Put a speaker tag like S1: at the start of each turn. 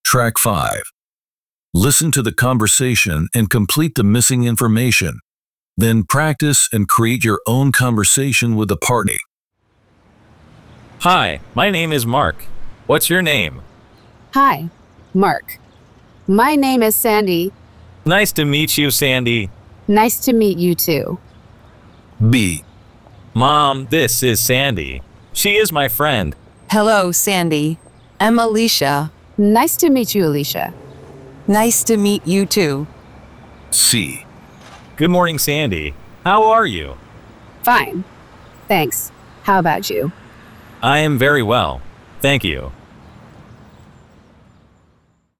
S1: Track 5. Listen to the conversation and complete the missing information. Then practice and create your own conversation with the party.
S2: Hi, my name is Mark. What's your name?
S3: Hi, Mark. My name is Sandy.
S2: Nice to meet you, Sandy.
S3: Nice to meet you too.
S1: B.
S2: Mom, this is Sandy. She is my friend.
S4: Hello, Sandy. I'm Alicia.
S3: Nice to meet you, Alicia.
S4: Nice to meet you too.
S1: C.
S2: Good morning, Sandy. How are you?
S3: Fine. Thanks. How about you?
S2: I am very well. Thank you.